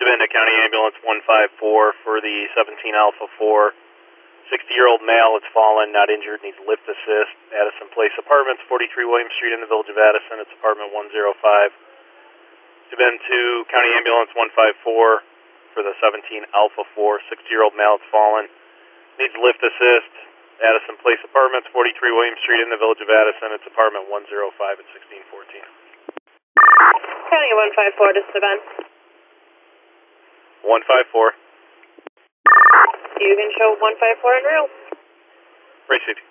into County Ambulance 154 for the 17 Alpha 4. 60-year-old male that's fallen, not injured, needs lift assist. Addison Place Apartments, 43 William Street in the Village of Addison. It's apartment 105. To been to County Ambulance 154 for the 17 Alpha 4. 60-year-old male that's fallen, needs lift assist. Addison Place Apartments, 43 William Street in the Village of Addison. It's apartment 105 at 1614. County 154, this is the Ben. 154. You can show 154 en route. Received.